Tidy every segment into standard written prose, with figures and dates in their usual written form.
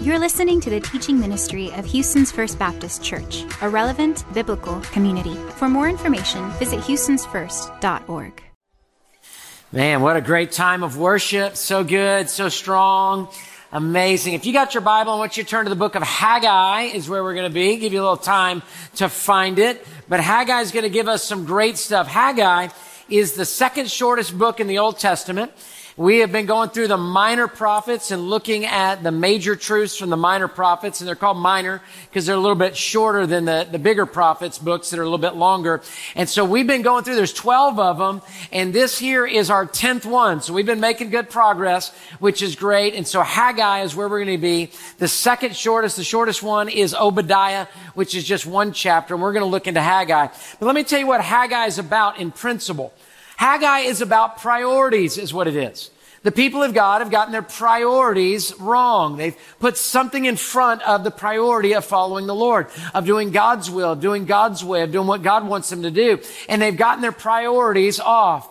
You're listening to the teaching ministry of Houston's First Baptist Church, a relevant biblical community. For more information, visit houstonsfirst.org. Man, what a great time of worship. So good, so strong, amazing. If you got your Bible, I want you to turn to the book of Haggai is where we're going to be. Give you a little time to find it. But Haggai is going to give us some great stuff. Haggai is the second shortest book in the Old Testament. We have been going through the minor prophets and looking at the major truths from the minor prophets, and they're called minor because they're a little bit shorter than the bigger prophets books that are a little bit longer. And so we've been going through, there's 12 of them, and this here is our 10th one. So we've been making good progress, which is great. And so Haggai is where we're going to be. The second shortest, the shortest one is Obadiah, which is just one chapter, and we're going to look into Haggai. But let me tell you what Haggai is about in principle. Haggai is about priorities, is what it is. The people of God have gotten their priorities wrong. They've put something in front of the priority of following the Lord, of doing God's will, doing God's way, of doing what God wants them to do. And they've gotten their priorities off.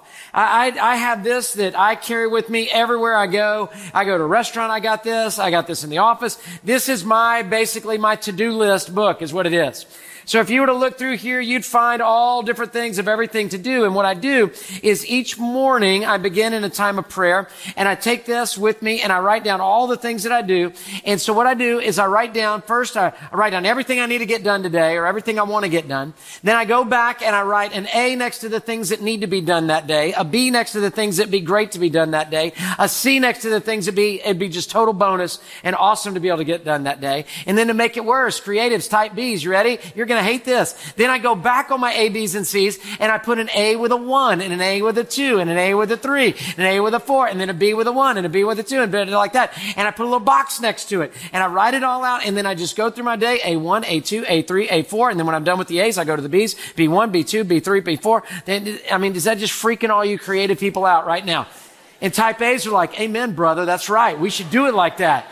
I have this that I carry with me everywhere I go. I go to a restaurant, I got this in the office. This is basically my to-do list book is what it is. So if you were to look through here, you'd find all different things of everything to do. And what I do is each morning I begin in a time of prayer, and I take this with me and I write down all the things that I do. And so what I do is I write down everything I need to get done today or everything I want to get done. Then I go back and I write an A next to the things that need to be done that day, a B next to the things that'd be great to be done that day, a C next to the things it'd be just total bonus and awesome to be able to get done that day. And then to make it worse, creatives, type Bs, you ready? You're going to hate this. Then I go back on my A, Bs, and Cs, and I put an A with a 1, and an A with a 2, and an A with a 3, and an A with a 4, and then a B with a 1, and a B with a 2, and like that. And I put a little box next to it, and I write it all out, and then I just go through my day, A1, A2, A3, A4, and then when I'm done with the A's, I go to the B's, B1, B2, B3, B4. Then, does that just freaking all you creative people out right now? And type A's are like, amen, brother, that's right. We should do it like that.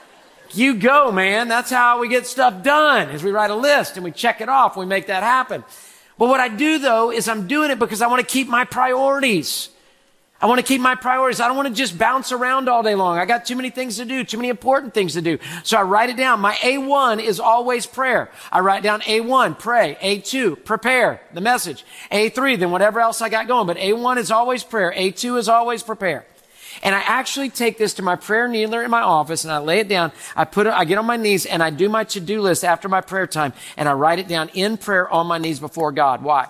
You go, man. That's how we get stuff done, is we write a list and we check it off. We make that happen. But what I do, though, is I'm doing it because I want to keep my priorities. I want to keep my priorities. I don't want to just bounce around all day long. I got too many things to do, too many important things to do. So I write it down. My A1 is always prayer. I write down A1, pray. A2, prepare the message. A3, then whatever else I got going. But A1 is always prayer. A2 is always prepare. And I actually take this to my prayer kneeler in my office and I lay it down. I get on my knees and I do my to-do list after my prayer time and I write it down in prayer on my knees before God. Why?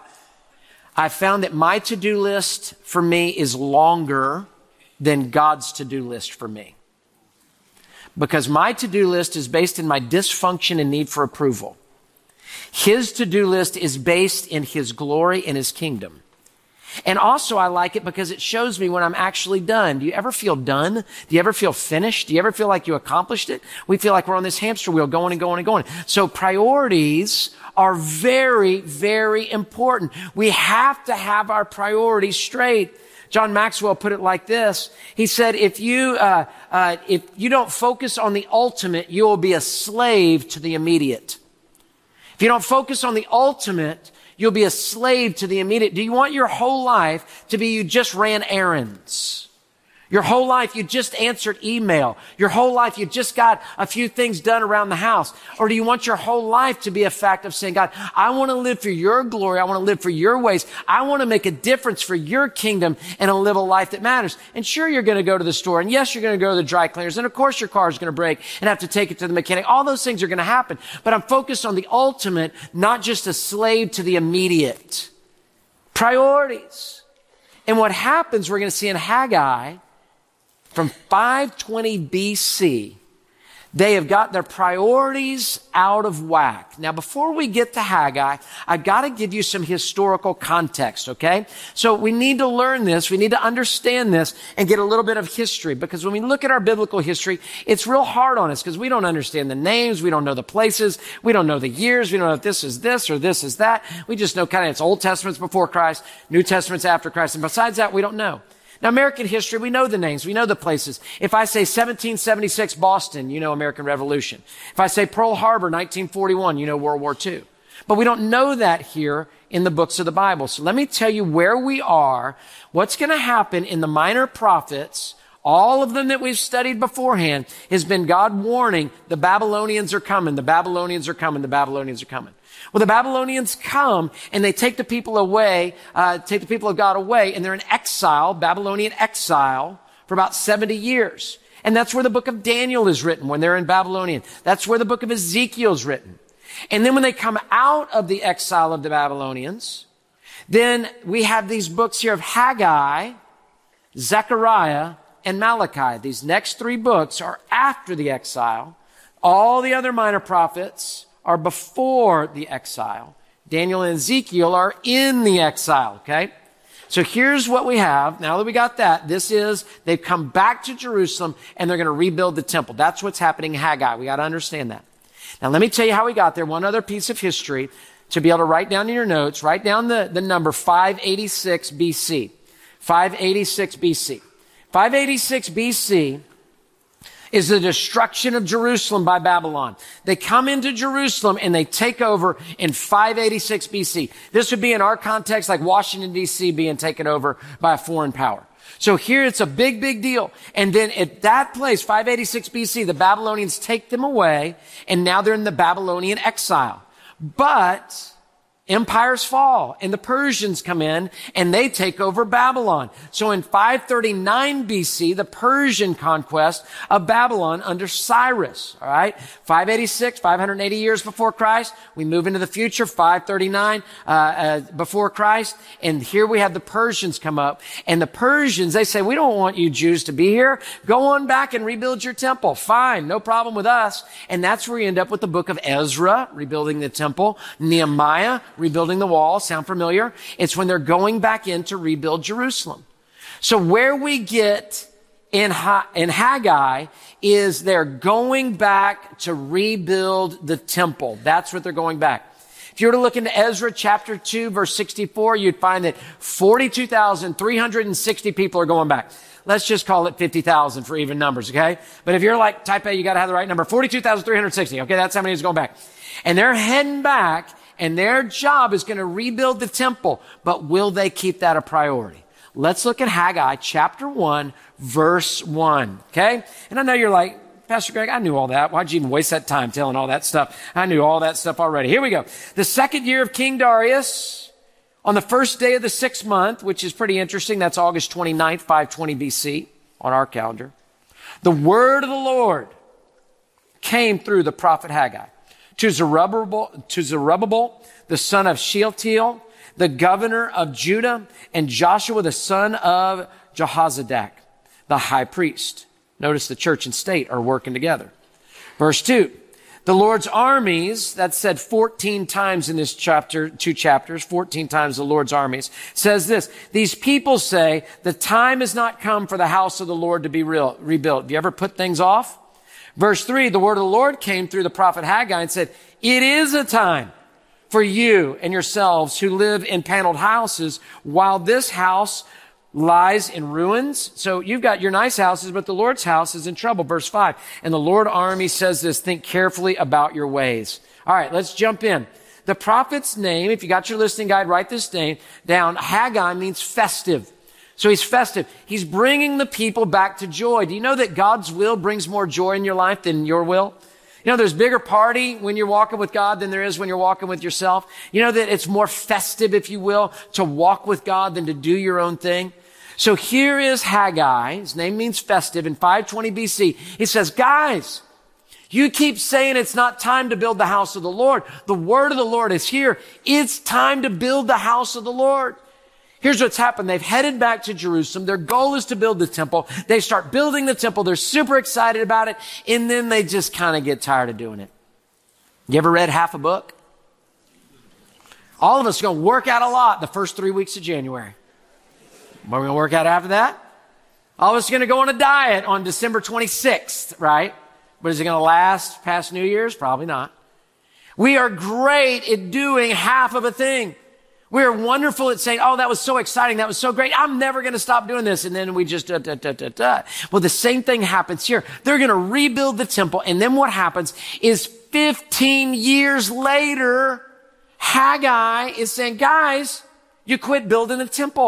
I found that my to-do list for me is longer than God's to-do list for me. Because my to-do list is based in my dysfunction and need for approval. His to-do list is based in His glory and His kingdom. And also I like it because it shows me when I'm actually done. Do you ever feel done? Do you ever feel finished? Do you ever feel like you accomplished it? We feel like we're on this hamster wheel going and going and going. So priorities are very, very important. We have to have our priorities straight. John Maxwell put it like this. He said, if you don't focus on the ultimate, you will be a slave to the immediate. If you don't focus on the ultimate, you'll be a slave to the immediate. Do you want your whole life to be you just ran errands? Your whole life you just answered email. Your whole life you just got a few things done around the house. Or do you want your whole life to be a fact of saying, God, I want to live for your glory. I want to live for your ways. I want to make a difference for your kingdom and live a life that matters. And sure, you're going to go to the store. And yes, you're going to go to the dry cleaners. And of course, your car is going to break and have to take it to the mechanic. All those things are going to happen. But I'm focused on the ultimate, not just a slave to the immediate. Priorities. And what happens, we're going to see in Haggai, from 520 BC, they have got their priorities out of whack. Now, before we get to Haggai, I've got to give you some historical context, okay? So we need to learn this. We need to understand this and get a little bit of history, because when we look at our biblical history, it's real hard on us because we don't understand the names. We don't know the places. We don't know the years. We don't know if this is this or this is that. We just know kind of it's Old Testament's before Christ, New Testament's after Christ. And besides that, we don't know. Now, American history, we know the names. We know the places. If I say 1776 Boston, you know American Revolution. If I say Pearl Harbor, 1941, you know World War II. But we don't know that here in the books of the Bible. So let me tell you where we are, what's going to happen in the minor prophets all of them that we've studied beforehand, has been God warning the Babylonians are coming, the Babylonians are coming, the Babylonians are coming. Well, the Babylonians come and they take the people away, take the people of God away, and they're in exile, Babylonian exile, for about 70 years. And that's where the book of Daniel is written, when they're in Babylonian. That's where the book of Ezekiel is written. And then when they come out of the exile of the Babylonians, then we have these books here of Haggai, Zechariah, and Malachi. These next three books are after the exile. All the other minor prophets are before the exile. Daniel and Ezekiel are in the exile, okay? So here's what we have. Now that we got that, they've come back to Jerusalem and they're going to rebuild the temple. That's what's happening in Haggai. We got to understand that. Now let me tell you how we got there. One other piece of history to be able to write down in your notes. Write down the number 586 BC. 586 BC. 586 BC is the destruction of Jerusalem by Babylon. They come into Jerusalem and they take over in 586 BC. This would be in our context like Washington, D.C. being taken over by a foreign power. So here it's a big, big deal. And then at that place, 586 BC, the Babylonians take them away and now they're in the Babylonian exile. But empires fall and the Persians come in and they take over Babylon. So in 539 BC, the Persian conquest of Babylon under Cyrus, all right? 586, 580 years before Christ. We move into the future, 539 before Christ. And here we have the Persians come up. And the Persians, they say, we don't want you Jews to be here. Go on back and rebuild your temple. Fine, no problem with us. And that's where you end up with the book of Ezra, rebuilding the temple, Nehemiah, rebuilding the wall. Sound familiar? It's when they're going back in to rebuild Jerusalem. So where we get in Haggai is they're going back to rebuild the temple. That's what they're going back. If you were to look into Ezra chapter 2, verse 64, you'd find that 42,360 people are going back. Let's just call it 50,000 for even numbers, okay? But if you're like type A, you got to have the right number. 42,360, okay? That's how many is going back. And they're heading back. And their job is going to rebuild the temple. But will they keep that a priority? Let's look at Haggai chapter 1, verse 1. Okay? And I know you're like, Pastor Greg, I knew all that. Why'd you even waste that time telling all that stuff? I knew all that stuff already. Here we go. The second year of King Darius, on the first day of the 6th month, which is pretty interesting. That's August 29th, 520 BC on our calendar. The word of the Lord came through the prophet Haggai. To Zerubbabel, the son of Shealtiel, the governor of Judah, and Joshua, the son of Jehozadak, the high priest. Notice the church and state are working together. Verse 2, the Lord's armies, that's said 14 times in this chapter, 2 chapters, 14 times the Lord's armies, says this, these people say, the time has not come for the house of the Lord to be rebuilt. Have you ever put things off? Verse 3, the word of the Lord came through the prophet Haggai and said, it is a time for you and yourselves who live in paneled houses while this house lies in ruins. So you've got your nice houses, but the Lord's house is in trouble. Verse 5, and the Lord army says this, think carefully about your ways. All right, let's jump in. The prophet's name, if you got your listening guide, write this name down. Haggai means festive. So he's festive. He's bringing the people back to joy. Do you know that God's will brings more joy in your life than your will? You know, there's bigger party when you're walking with God than there is when you're walking with yourself. You know that it's more festive, if you will, to walk with God than to do your own thing. So here is Haggai. His name means festive. In 520 BC, he says, guys, you keep saying it's not time to build the house of the Lord. The word of the Lord is here. It's time to build the house of the Lord. Here's what's happened. They've headed back to Jerusalem. Their goal is to build the temple. They start building the temple. They're super excited about it. And then they just kind of get tired of doing it. You ever read half a book? All of us are going to work out a lot the first 3 weeks of January. What are we going to work out after that? All of us are going to go on a diet on December 26th, right? But is it going to last past New Year's? Probably not. We are great at doing half of a thing. We are wonderful at saying, oh, that was so exciting. That was so great. I'm never going to stop doing this. And then we just, Well, the same thing happens here. They're going to rebuild the temple. And then what happens is 15 years later, Haggai is saying, guys, you quit building the temple.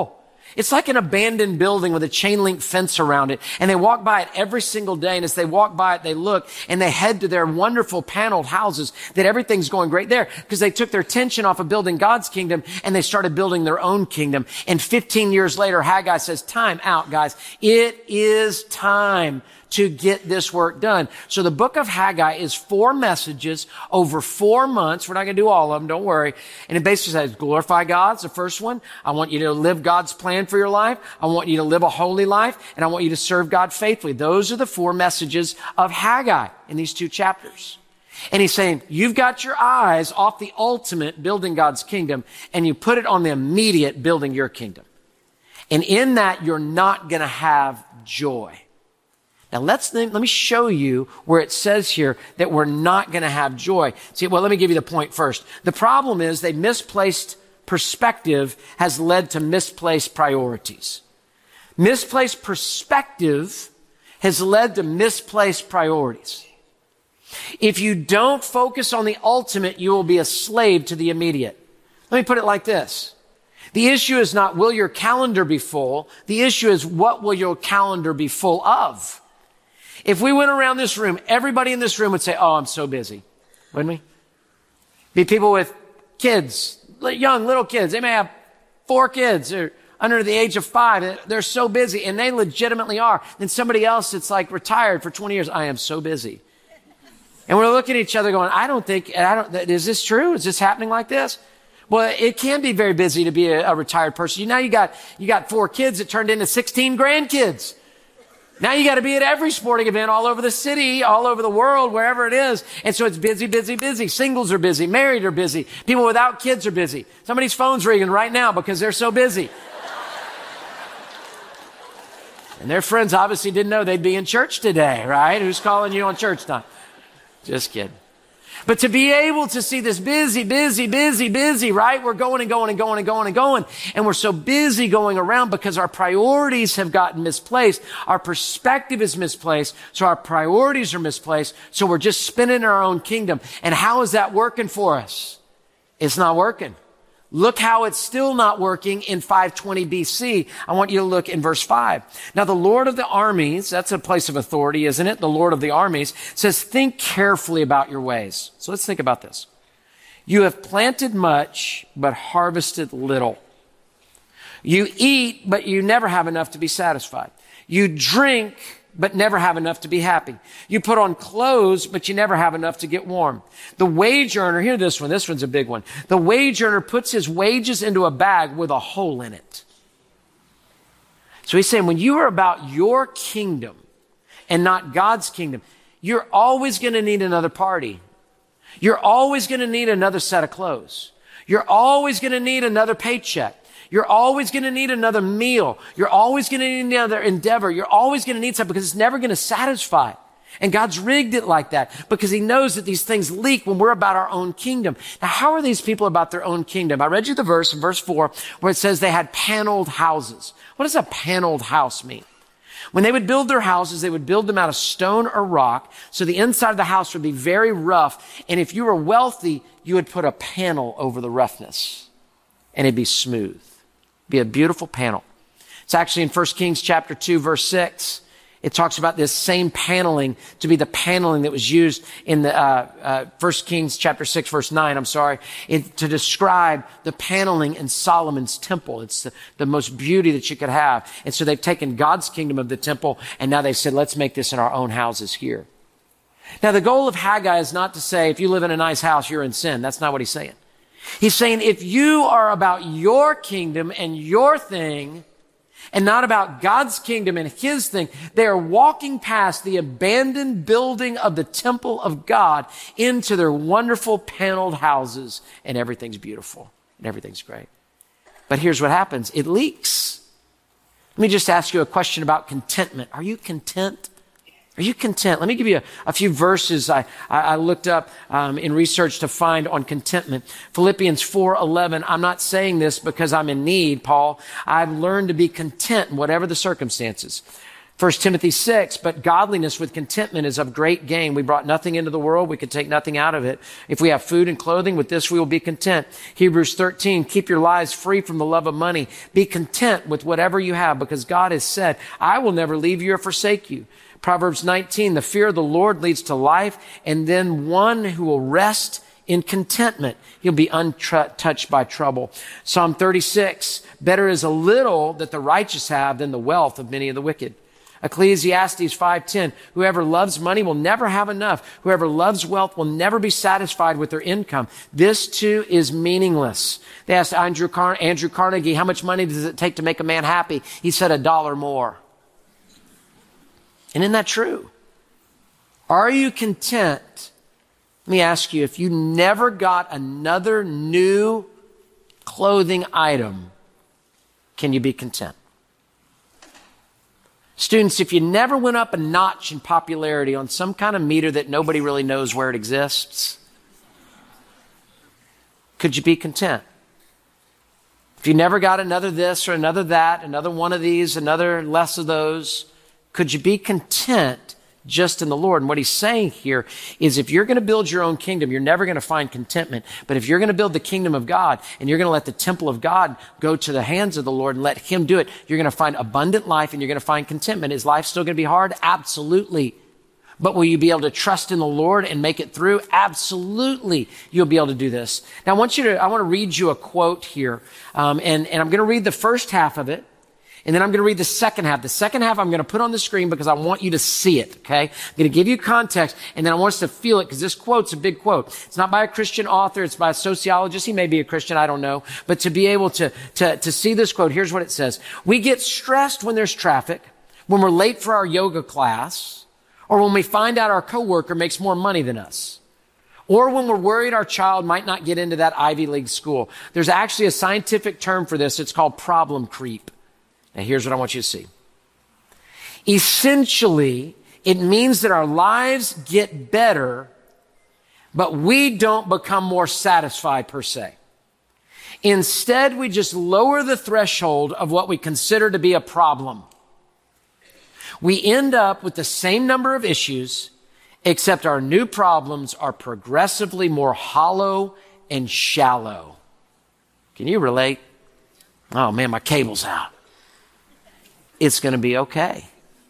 It's like an abandoned building with a chain link fence around it. And they walk by it every single day. And as they walk by it, they look and they head to their wonderful paneled houses that everything's going great there because they took their attention off of building God's kingdom and they started building their own kingdom. And 15 years later, Haggai says, time out, guys. It is time to get this work done. So the book of Haggai is 4 messages over 4 months. We're not going to do all of them, don't worry. And it basically says, glorify God's the first one. I want you to live God's plan for your life. I want you to live a holy life. And I want you to serve God faithfully. Those are the 4 messages of Haggai in these 2 chapters. And he's saying, you've got your eyes off the ultimate building God's kingdom and you put it on the immediate building your kingdom. And in that, you're not going to have joy. Now let me show you where it says here that we're not going to have joy. See, well, let me give you the point first. The problem is they misplaced perspective has led to misplaced priorities. Misplaced perspective has led to misplaced priorities. If you don't focus on the ultimate, you will be a slave to the immediate. Let me put it like this. The issue is not will your calendar be full? The issue is what will your calendar be full of? If we went around this room, everybody in this room would say, oh, I'm so busy. Wouldn't we? Be people with kids, young little kids. They may have 4 kids. They're under the age of 5. They're so busy, and they legitimately are. Then somebody else that's like retired for 20 years. I am so busy. And we're looking at each other going, is this true? Is this happening like this? Well, it can be very busy to be a retired person. Now you got 4 kids that turned into 16 grandkids. Now you got to be at every sporting event all over the city, all over the world, wherever it is. And so it's busy, busy, busy. Singles are busy. Married are busy. People without kids are busy. Somebody's phone's ringing right now because they're so busy. And their friends obviously didn't know they'd be in church today, right? Who's calling you on church time? Just kidding. But to be able to see this busy, busy, busy, busy, right? We're going and going and going and going and going. And we're so busy going around because our priorities have gotten misplaced. Our perspective is misplaced. So our priorities are misplaced. So we're just spinning our own kingdom. And how is that working for us? It's not working. Look how it's still not working in 520 BC. I want you to look in verse 5. Now, the Lord of the armies, that's a place of authority, isn't it? The Lord of the armies says, think carefully about your ways. So let's think about this. You have planted much, but harvested little. You eat, but you never have enough to be satisfied. You drink, but never have enough to be happy. You put on clothes, but you never have enough to get warm. The wage earner, hear this one. This one's a big one. The wage earner puts his wages into a bag with a hole in it. So he's saying when you are about your kingdom and not God's kingdom, you're always going to need another party. You're always going to need another set of clothes. You're always going to need another paycheck. You're always going to need another meal. You're always going to need another endeavor. You're always going to need something because it's never going to satisfy. And God's rigged it like that because he knows that these things leak when we're about our own kingdom. Now, how are these people about their own kingdom? I read you the verse in verse 4 where it says they had paneled houses. What does a paneled house mean? When they would build their houses, they would build them out of stone or rock. So the inside of the house would be very rough. And if you were wealthy, you would put a panel over the roughness and it'd be smooth. Be a beautiful panel. It's actually in 1 Kings chapter 2, verse 6. It talks about this same paneling to be the paneling that was used in the 1 Kings chapter 6, verse 9, to describe the paneling in Solomon's temple. It's the most beauty that you could have. And so they've taken God's kingdom of the temple, and now they said, let's make this in our own houses here. Now, the goal of Haggai is not to say, if you live in a nice house, you're in sin. That's not what he's saying. He's saying if you are about your kingdom and your thing and not about God's kingdom and his thing, they are walking past the abandoned building of the temple of God into their wonderful paneled houses and everything's beautiful and everything's great. But here's what happens. It leaks. Let me just ask you a question about contentment. Are you content? Are you content? Let me give you a few verses I looked up in research to find on contentment. Philippians 4:11. I'm not saying this because I'm in need, Paul. I've learned to be content in whatever the circumstances. 1 Timothy 6, but godliness with contentment is of great gain. We brought nothing into the world. We could take nothing out of it. If we have food and clothing, with this we will be content. Hebrews 13, keep your lives free from the love of money. Be content with whatever you have, because God has said, I will never leave you or forsake you. Proverbs 19, the fear of the Lord leads to life, and then one who will rest in contentment. He'll be untouched by trouble. Psalm 36, better is a little that the righteous have than the wealth of many of the wicked. Ecclesiastes 5:10, whoever loves money will never have enough. Whoever loves wealth will never be satisfied with their income. This too is meaningless. They asked Andrew Carnegie, how much money does it take to make a man happy? He said $1 more. And isn't that true? Are you content? Let me ask you, if you never got another new clothing item, can you be content? Students, if you never went up a notch in popularity on some kind of meter that nobody really knows where it exists, could you be content? If you never got another this or another that, another one of these, another less of those, could you be content just in the Lord? And what he's saying here is if you're going to build your own kingdom, you're never going to find contentment. But if you're going to build the kingdom of God and you're going to let the temple of God go to the hands of the Lord and let him do it, you're going to find abundant life and you're going to find contentment. Is life still going to be hard? Absolutely. But will you be able to trust in the Lord and make it through? Absolutely. You'll be able to do this. Now I want to read you a quote here. And I'm going to read the first half of it. And then I'm going to read the second half. The second half I'm going to put on the screen because I want you to see it, okay? I'm going to give you context, and then I want us to feel it because this quote's a big quote. It's not by a Christian author. It's by a sociologist. He may be a Christian. I don't know. But to be able to see this quote, here's what it says. We get stressed when there's traffic, when we're late for our yoga class, or when we find out our coworker makes more money than us. Or when we're worried our child might not get into that Ivy League school. There's actually a scientific term for this. It's called problem creep. Now, here's what I want you to see. Essentially, it means that our lives get better, but we don't become more satisfied per se. Instead, we just lower the threshold of what we consider to be a problem. We end up with the same number of issues, except our new problems are progressively more hollow and shallow. Can you relate? Oh man, my cable's out. It's going to be okay.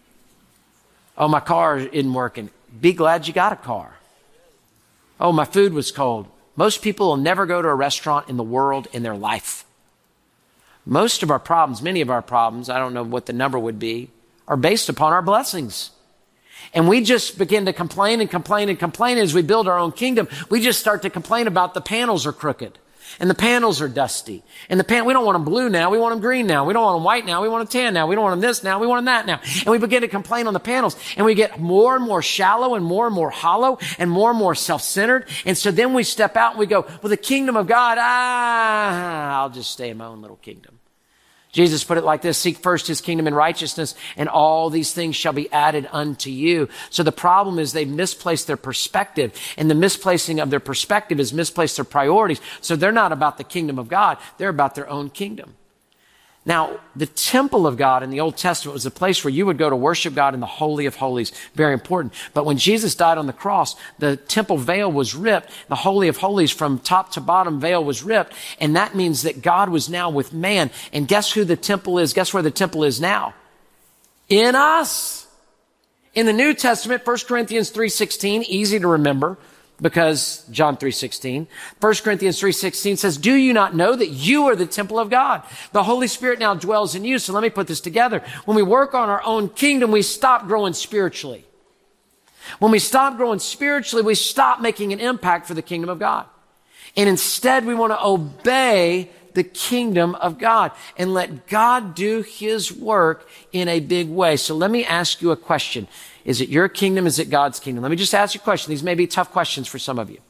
Oh, my car isn't working. Be glad you got a car. Oh, my food was cold. Most people will never go to a restaurant in the world in their life. Most of our problems, many of our problems, I don't know what the number would be, are based upon our blessings. And we just begin to complain and complain and complain as we build our own kingdom. We just start to complain about the panels are crooked. And the panels are dusty. And we don't want them blue now. We want them green now. We don't want them white now. We want them tan now. We don't want them this now. We want them that now. And we begin to complain on the panels. And we get more and more shallow and more hollow and more self-centered. And so then we step out and we go, well, the kingdom of God, I'll just stay in my own little kingdom. Jesus put it like this, seek first his kingdom and righteousness, and all these things shall be added unto you. So the problem is they've misplaced their perspective, and the misplacing of their perspective is misplaced their priorities. So they're not about the kingdom of God, they're about their own kingdom. Now, the temple of God in the Old Testament was a place where you would go to worship God in the Holy of Holies. Very important. But when Jesus died on the cross, the temple veil was ripped. The Holy of Holies from top to bottom veil was ripped. And that means that God was now with man. And guess who the temple is? Guess where the temple is now? In us. In the New Testament, 1 Corinthians 3:16, easy to remember. Because John 3:16, 1 Corinthians 3:16 says, do you not know that you are the temple of God? The Holy Spirit now dwells in you. So let me put this together. When we work on our own kingdom, we stop growing spiritually. When we stop growing spiritually, we stop making an impact for the kingdom of God. And instead, we want to obey the kingdom of God and let God do his work in a big way. So let me ask you a question. Is it your kingdom? Is it God's kingdom? Let me just ask you a question. These may be tough questions for some of you.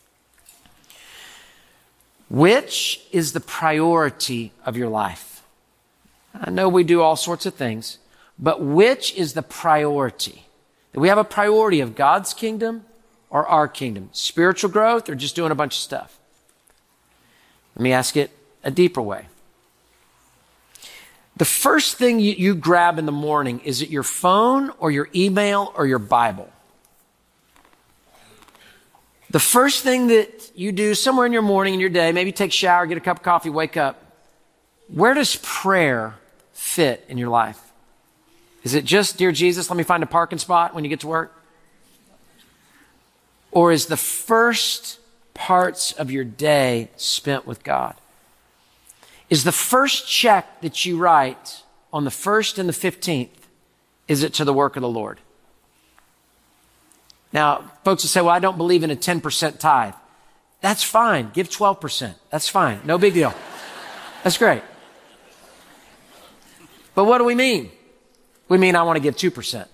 Which is the priority of your life? I know we do all sorts of things, but which is the priority? Do we have a priority of God's kingdom or our kingdom? Spiritual growth or just doing a bunch of stuff? Let me ask it a deeper way. The first thing you grab in the morning, is it your phone or your email or your Bible? The first thing that you do somewhere in your morning, in your day, maybe take a shower, get a cup of coffee, wake up. Where does prayer fit in your life? Is it just, dear Jesus, let me find a parking spot when you get to work? Or is the first parts of your day spent with God? Is the first check that you write on the 1st and the 15th, is it to the work of the Lord? Now, folks will say, well, I don't believe in a 10% tithe. That's fine. Give 12%. That's fine. No big deal. That's great. But what do we mean? We mean I want to give 2%.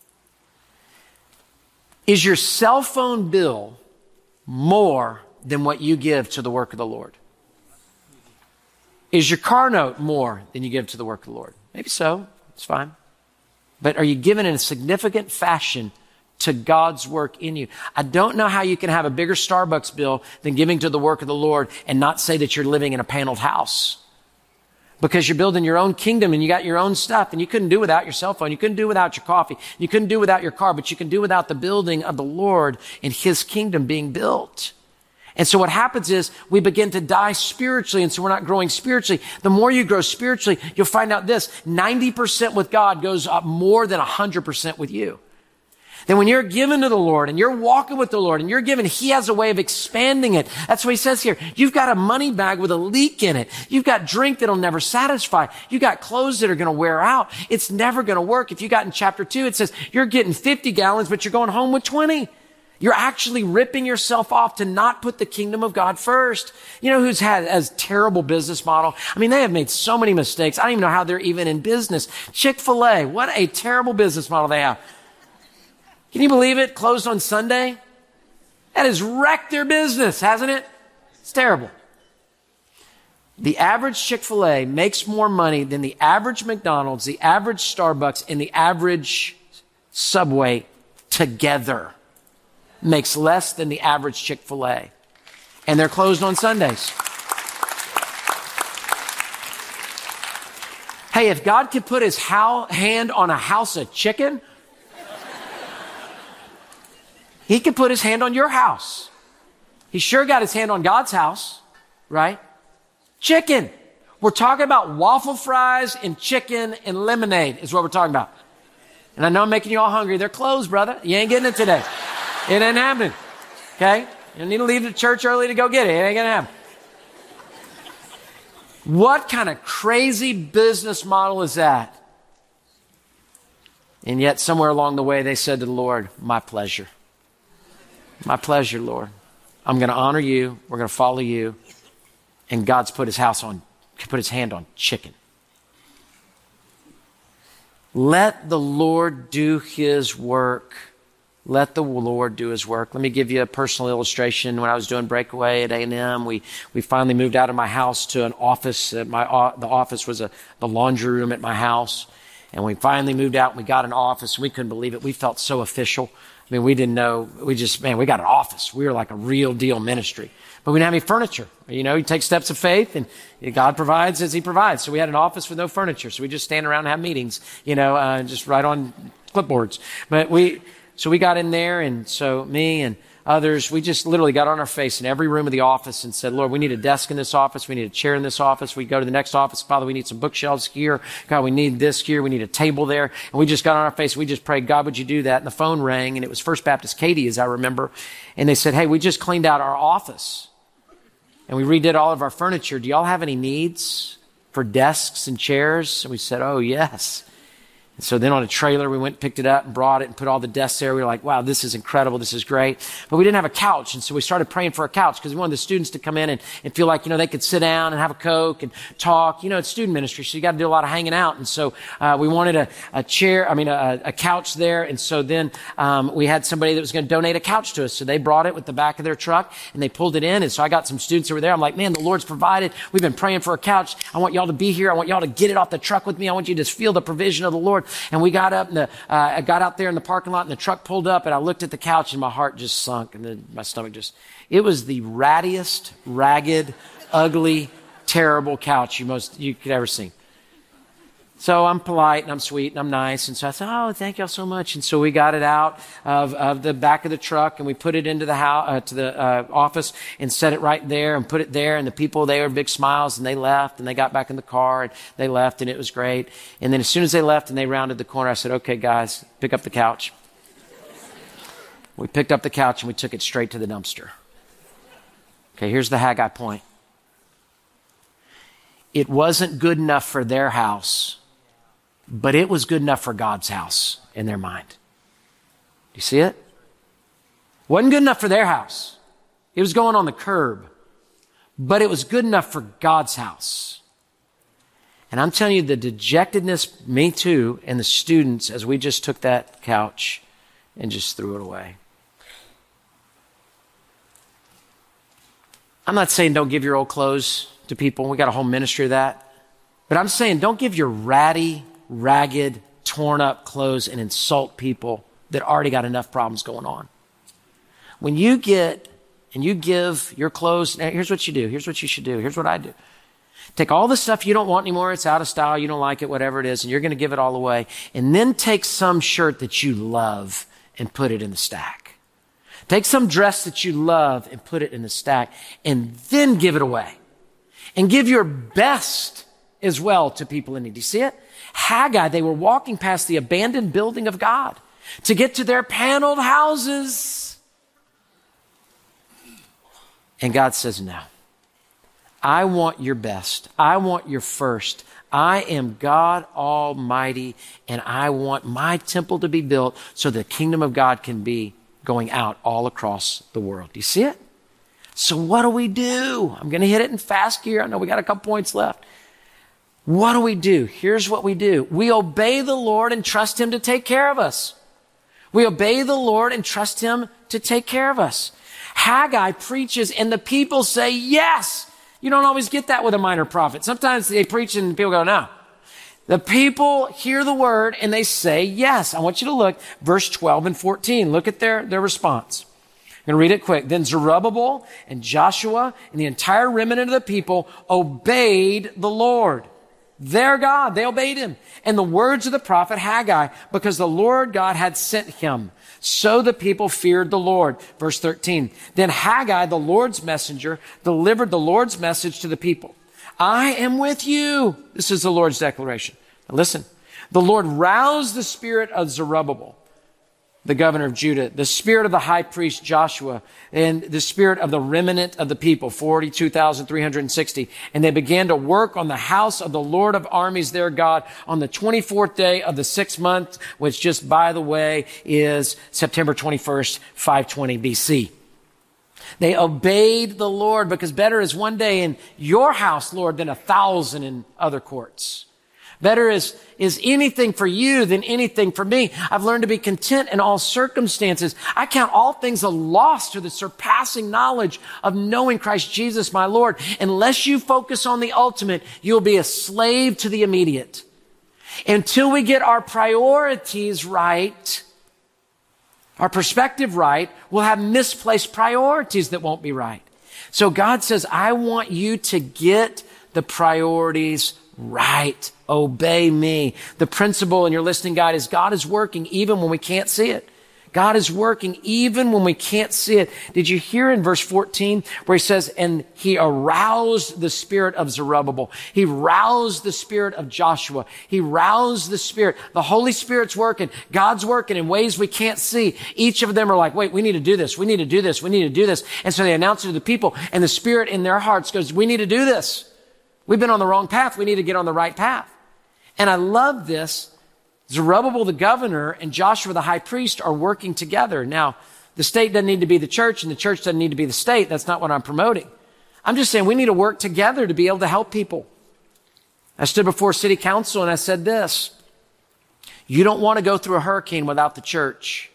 Is your cell phone bill more than what you give to the work of the Lord? Is your car note more than you give to the work of the Lord? Maybe so. It's fine. But are you giving in a significant fashion to God's work in you? I don't know how you can have a bigger Starbucks bill than giving to the work of the Lord and not say that you're living in a paneled house. Because you're building your own kingdom and you got your own stuff, and you couldn't do without your cell phone. You couldn't do without your coffee. You couldn't do without your car, but you can do without the building of the Lord and His kingdom being built. And so what happens is we begin to die spiritually, and so we're not growing spiritually. The more you grow spiritually, you'll find out this: 90% with God goes up more than 100% with you. Then when you're given to the Lord and you're walking with the Lord and you're given, He has a way of expanding it. That's what He says here. You've got a money bag with a leak in it. You've got drink that'll never satisfy. You've got clothes that are going to wear out. It's never going to work. If you got in chapter 2, it says you're getting 50 gallons, but you're going home with 20. You're actually ripping yourself off to not put the kingdom of God first. You know who's had a terrible business model? I mean, they have made so many mistakes. I don't even know how they're even in business. Chick-fil-A, what a terrible business model they have. Can you believe it? Closed on Sunday? That has wrecked their business, hasn't it? It's terrible. The average Chick-fil-A makes more money than the average McDonald's, the average Starbucks, and the average Subway together. Makes less than the average Chick-fil-A. And they're closed on Sundays. Hey, if God could put His hand on a house of chicken, He could put His hand on your house. He sure got His hand on God's house, right? Chicken. We're talking about waffle fries and chicken and lemonade is what we're talking about. And I know I'm making you all hungry. They're closed, brother. You ain't getting it today. It ain't happening. Okay? You need to leave the church early to go get it. It ain't going to happen. What kind of crazy business model is that? And yet somewhere along the way they said to the Lord, my pleasure. My pleasure, Lord. I'm going to honor you. We're going to follow you. And God's put His hand on chicken. Let the Lord do His work. Let the Lord do His work. Let me give you a personal illustration. When I was doing Breakaway at A&M, we finally moved out of my house to an office. The office was the laundry room at my house. And we finally moved out and we got an office. We couldn't believe it. We felt so official. I mean, we didn't know. We got an office. We were like a real deal ministry. But we didn't have any furniture. You know, you take steps of faith and God provides as He provides. So we had an office with no furniture. So we just stand around and have meetings, just write on clipboards. So we got in there, and so me and others, we just literally got on our face in every room of the office and said, Lord, we need a desk in this office. We need a chair in this office. We go to the next office. Father, we need some bookshelves here. God, we need this here. We need a table there. And we just got on our face. We just prayed, God, would you do that? And the phone rang, and it was First Baptist Katy, as I remember. And they said, hey, we just cleaned out our office, and we redid all of our furniture. Do y'all have any needs for desks and chairs? And we said, oh, yes. And so then on a trailer, we went and picked it up and brought it and put all the desks there. We were like, wow, this is incredible. This is great. But we didn't have a couch. And so we started praying for a couch because we wanted the students to come in and feel like, they could sit down and have a Coke and talk. It's student ministry, so you got to do a lot of hanging out. And so we wanted a couch there. And so then we had somebody that was going to donate a couch to us. So they brought it with the back of their truck and they pulled it in. And so I got some students over there. I'm like, man, the Lord's provided. We've been praying for a couch. I want y'all to be here. I want y'all to get it off the truck with me. I want you to just feel the provision of the Lord. And we got up and I got out there in the parking lot and the truck pulled up and I looked at the couch and my heart just sunk and then my stomach it was the rattiest, ragged, ugly, terrible couch you could ever see. So I'm polite and I'm sweet and I'm nice. And so I said, oh, thank y'all so much. And so we got it out of the back of the truck and we put it into the house, to the office and set it right there and put it there. And the people, they were big smiles and they left and they got back in the car and they left and it was great. And then as soon as they left and they rounded the corner, I said, okay, guys, pick up the couch. We picked up the couch and we took it straight to the dumpster. Okay, here's the Haggai point. It wasn't good enough for their house, but it was good enough for God's house in their mind. Do you see it? Wasn't good enough for their house. It was going on the curb, but it was good enough for God's house. And I'm telling you, the dejectedness, me too, and the students, as we just took that couch and just threw it away. I'm not saying don't give your old clothes to people. We got a whole ministry of that. But I'm saying don't give your ratty, ragged, torn up clothes and insult people that already got enough problems going on. When you get and you give your clothes, now here's what you do. Here's what you should do. Here's what I do. Take all the stuff you don't want anymore. It's out of style. You don't like it, whatever it is, and you're going to give it all away. And then take some shirt that you love and put it in the stack. Take some dress that you love and put it in the stack and then give it away. And give your best as well to people in need. Do you see it? Haggai, they were walking past the abandoned building of God to get to their paneled houses. And God says, no. I want your best. I want your first. I am God Almighty, and I want my temple to be built so the kingdom of God can be going out all across the world. Do you see it? So what do we do? I'm going to hit it in fast gear. I know we got a couple points left. What do we do? Here's what we do. We obey the Lord and trust Him to take care of us. We obey the Lord and trust Him to take care of us. Haggai preaches and the people say yes. You don't always get that with a minor prophet. Sometimes they preach and people go, no. The people hear the word and they say yes. I want you to look, verse 12 and 14. Look at their response. I'm going to read it quick. Then Zerubbabel and Joshua and the entire remnant of the people obeyed the Lord, their God. They obeyed Him. And the words of the prophet Haggai, because the Lord God had sent him. So the people feared the Lord. Verse 13. Then Haggai, the Lord's messenger, delivered the Lord's message to the people. I am with you. This is the Lord's declaration. Now listen. The Lord roused the spirit of Zerubbabel, the governor of Judah, the spirit of the high priest Joshua, and the spirit of the remnant of the people, 42,360. And they began to work on the house of the Lord of armies, their God, on the 24th day of the 6th month, which just, by the way, is September 21st, 520 BC. They obeyed the Lord because better is one day in your house, Lord, than 1,000 in other courts. Better is anything for you than anything for me. I've learned to be content in all circumstances. I count all things a loss to the surpassing knowledge of knowing Christ Jesus, my Lord. Unless you focus on the ultimate, you'll be a slave to the immediate. Until we get our priorities right, our perspective right, we'll have misplaced priorities that won't be right. So God says, I want you to get the priorities right. Obey me. The principle in your listening guide is God is working even when we can't see it. God is working even when we can't see it. Did you hear in verse 14 where he says, and he aroused the spirit of Zerubbabel. He roused the spirit of Joshua. He roused the spirit. The Holy Spirit's working. God's working in ways we can't see. Each of them are like, wait, we need to do this. We need to do this. We need to do this. And so they announce it to the people, and the Spirit in their hearts goes, we need to do this. We've been on the wrong path. We need to get on the right path. And I love this. Zerubbabel, the governor, and Joshua, the high priest, are working together. Now, the state doesn't need to be the church, and the church doesn't need to be the state. That's not what I'm promoting. I'm just saying we need to work together to be able to help people. I stood before city council and I said this: you don't want to go through a hurricane without the church.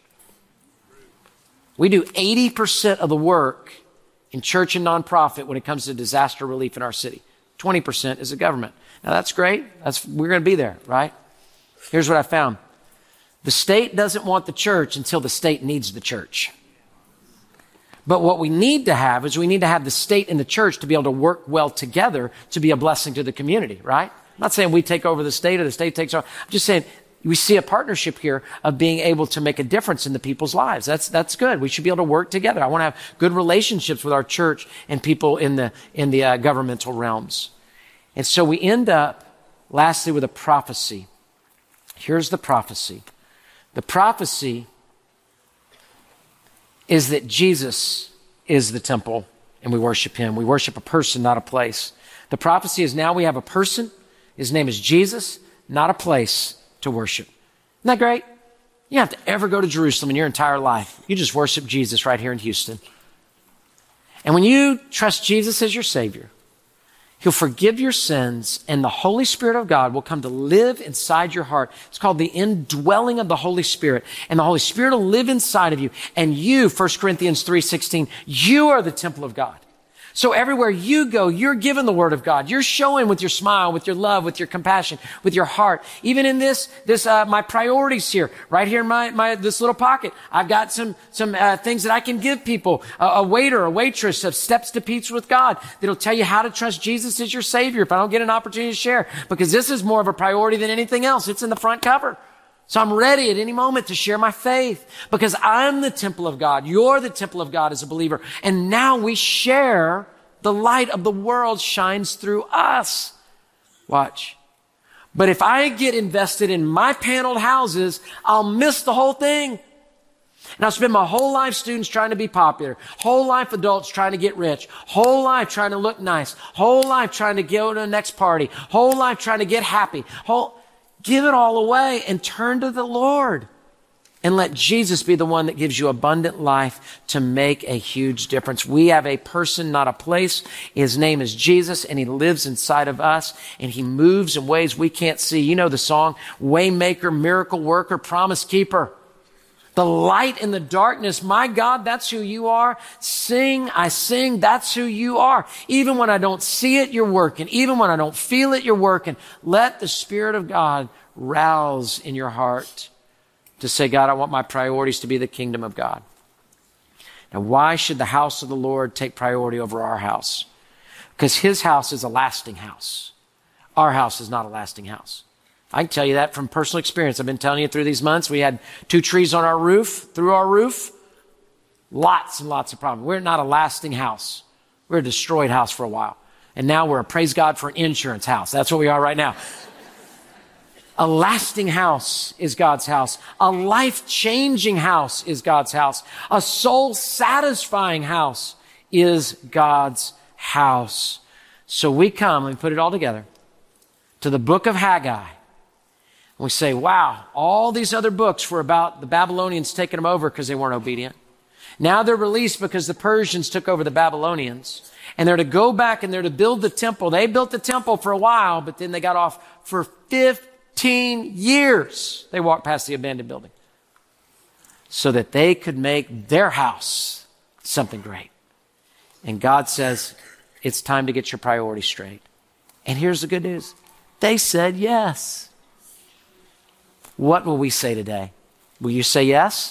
We do 80% of the work in church and nonprofit when it comes to disaster relief in our city. 20% is the government. Now that's great. We're going to be there, right? Here's what I found. The state doesn't want the church until the state needs the church. But what we need to have is we need to have the state and the church to be able to work well together to be a blessing to the community, right? I'm not saying we take over the state or the state takes over. I'm just saying we see a partnership here of being able to make a difference in the people's lives. That's good. We should be able to work together. I want to have good relationships with our church and people in the governmental realms. And so we end up, lastly, with a prophecy. Here's the prophecy. The prophecy is that Jesus is the temple and we worship him. We worship a person, not a place. The prophecy is now we have a person. His name is Jesus, not a place to worship. Isn't that great? You don't have to ever go to Jerusalem in your entire life. You just worship Jesus right here in Houston. And when you trust Jesus as your Savior, he'll forgive your sins and the Holy Spirit of God will come to live inside your heart. It's called the indwelling of the Holy Spirit. And the Holy Spirit will live inside of you. And you, 1 Corinthians 3:16, you are the temple of God. So everywhere you go, you're given the Word of God. You're showing with your smile, with your love, with your compassion, with your heart. Even in this my priorities here, right here in this little pocket, I've got some things that I can give people. A waiter, a waitress of Steps to Peace with God that'll tell you how to trust Jesus as your Savior if I don't get an opportunity to share. Because this is more of a priority than anything else. It's in the front cover. So I'm ready at any moment to share my faith because I'm the temple of God. You're the temple of God as a believer. And now we share the light of the world shines through us. Watch. But if I get invested in my paneled houses, I'll miss the whole thing. And I'll spend my whole life students trying to be popular, whole life adults trying to get rich, whole life trying to look nice, whole life trying to go to the next party, whole life trying to get happy, give it all away and turn to the Lord and let Jesus be the one that gives you abundant life to make a huge difference. We have a person, not a place. His name is Jesus and he lives inside of us and he moves in ways we can't see. You know the song, Waymaker, Miracle Worker, Promise Keeper. The light in the darkness. My God, that's who you are. Sing, I sing, that's who you are. Even when I don't see it, you're working. Even when I don't feel it, you're working. Let the Spirit of God rouse in your heart to say, God, I want my priorities to be the kingdom of God. Now, why should the house of the Lord take priority over our house? Because his house is a lasting house. Our house is not a lasting house. I can tell you that from personal experience. I've been telling you through these months. We had 2 trees on our roof, through our roof. Lots and lots of problems. We're not a lasting house. We're a destroyed house for a while. And now we're a praise God for an insurance house. That's what we are right now. A lasting house is God's house. A life-changing house is God's house. A soul-satisfying house is God's house. So we come, and put it all together, to the book of Haggai. And we say, wow, all these other books were about the Babylonians taking them over because they weren't obedient. Now they're released because the Persians took over the Babylonians. And they're to go back and they're to build the temple. They built the temple for a while, but then they got off for 15 years. They walked past the abandoned building so that they could make their house something great. And God says, it's time to get your priorities straight. And here's the good news. They said yes. What will we say today? Will you say yes?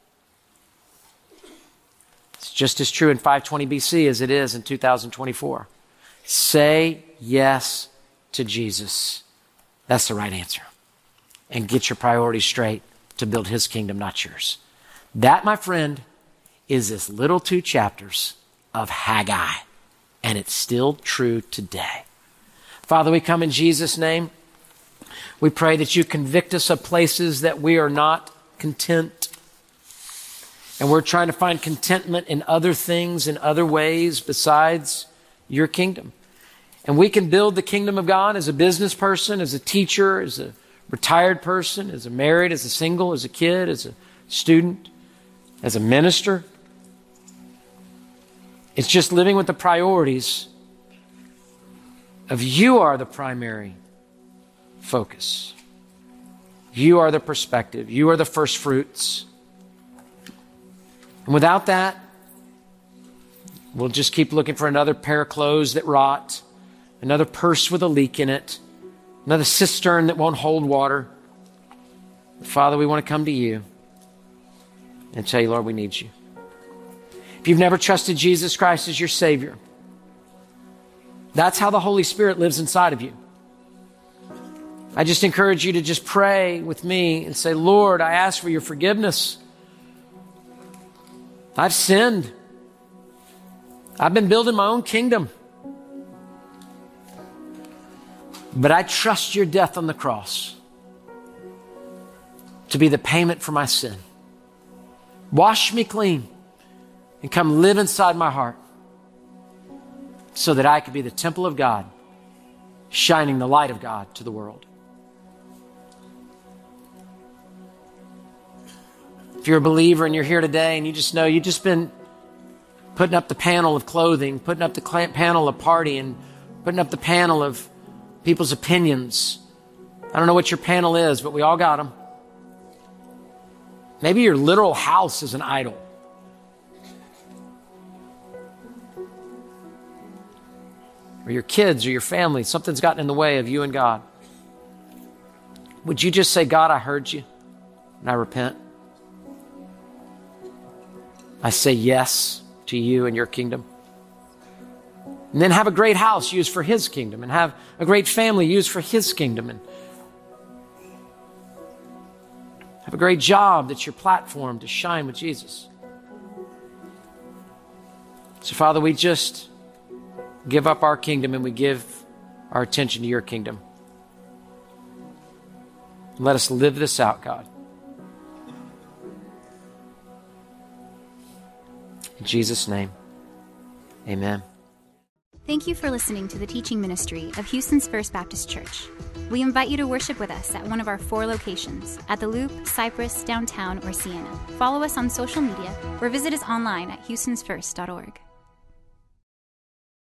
It's just as true in 520 BC as it is in 2024. Say yes to Jesus. That's the right answer. And get your priorities straight to build his kingdom, not yours. That, my friend, is this little 2 chapters of Haggai. And it's still true today. Father, we come in Jesus' name. We pray that you convict us of places that we are not content. And we're trying to find contentment in other things, in other ways besides your kingdom. And we can build the kingdom of God as a business person, as a teacher, as a retired person, as a married, as a single, as a kid, as a student, as a minister. It's just living with the priorities of you are the primary focus. You are the perspective. You are the first fruits. And without that, we'll just keep looking for another pair of clothes that rot, another purse with a leak in it, another cistern that won't hold water. But Father, we want to come to you and tell you, Lord, we need you. If you've never trusted Jesus Christ as your Savior, that's how the Holy Spirit lives inside of you. I just encourage you to just pray with me and say, Lord, I ask for your forgiveness. I've sinned. I've been building my own kingdom. But I trust your death on the cross to be the payment for my sin. Wash me clean and come live inside my heart so that I could be the temple of God, shining the light of God to the world. If you're a believer and you're here today and you just know you've just been putting up the panel of clothing, putting up the panel of partying, putting up the panel of people's opinions. I don't know what your panel is, but we all got them. Maybe your literal house is an idol. Or your kids or your family, something's gotten in the way of you and God. Would you just say, God, I heard you and I repent. I say yes to you and your kingdom. And then have a great house used for his kingdom, and have a great family used for his kingdom, and have a great job that's your platform to shine with Jesus. So, Father, we just give up our kingdom and we give our attention to your kingdom. Let us live this out, God. In Jesus' name, amen. Thank you for listening to the teaching ministry of Houston's First Baptist Church. We invite you to worship with us at one of our 4 locations, at The Loop, Cypress, Downtown, or Sienna. Follow us on social media or visit us online at houstonsfirst.org.